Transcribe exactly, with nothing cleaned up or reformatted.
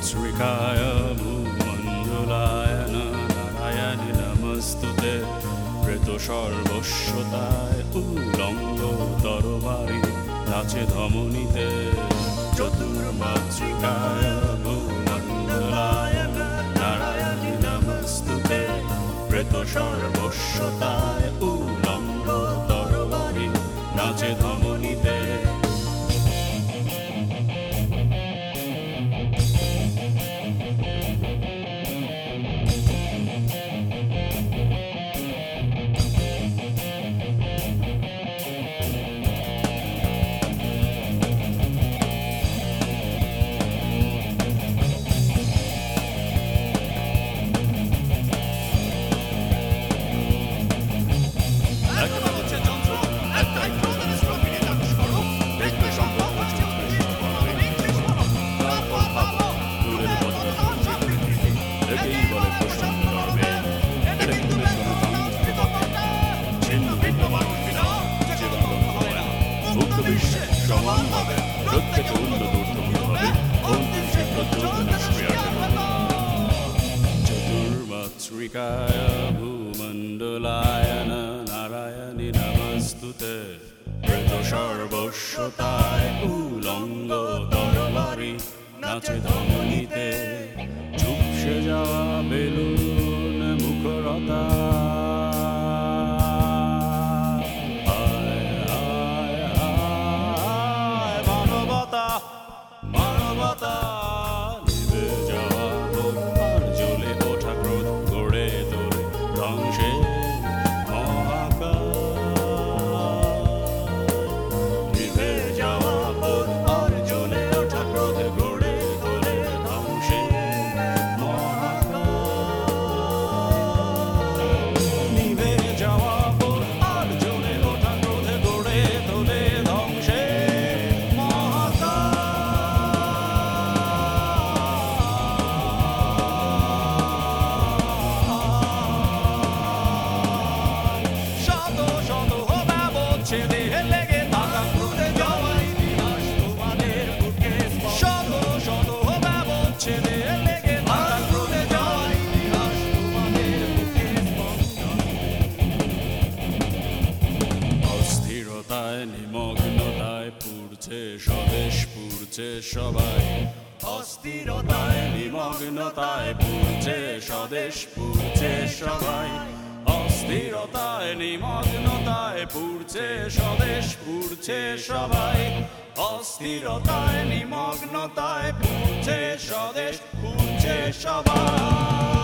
चतुर्मातृकाय भूमण्डलाय नारायणि नमस्तुते प्रेत সর্বস্বতায় উলঙ্গ তরবারি নাচে ধমনীতে চতুর্মাতৃকায় ভূমণ্ডলায় নারায়ণি নমস্তুতে প্রেত সর্বস্বতায় উলঙ্গ তরবারি নাচে ধমনীতে চতুর্মাতৃকায় ভূমণ্ডলায় নারায়ণি নমস্তুতে প্রেত সর্বস্বতায় উলঙ্গ তরবারি নাচে ধমনীতে চুপসে যাওয়া বেলুন মুখরতা মানবতা মানবতা নিভে যাওয়া আর জ্বলে ওঠা ক্রোধ গড়ে তোলে ধ্বংসে মহাকাশ নিভে যাওয়া আর জ্বলে ওঠা ক্রোধ গড়ে তোলে ধ্বংসে মহাকাশ নিভে যাওয়া আর জ্বলে ওঠা ক্রোধ গড়ে তোলে ধ্বংসে অস্থিরতায় নিমগ্নতায় পুড়ছে স্বদেশ পুড়ছে সবাই অস্থিরতায় নিমগ্নতায় পুড়ছে স্বদেশ পুড়ছে সবাই অস্থিরতায় নিমগ্নতায় পুড়ছে স্বদেশ পুড়ছে সবাই অস্থিরতায় নিমগ্নতায় পুড়ছে স্বদেশ পুড়ছে সবাই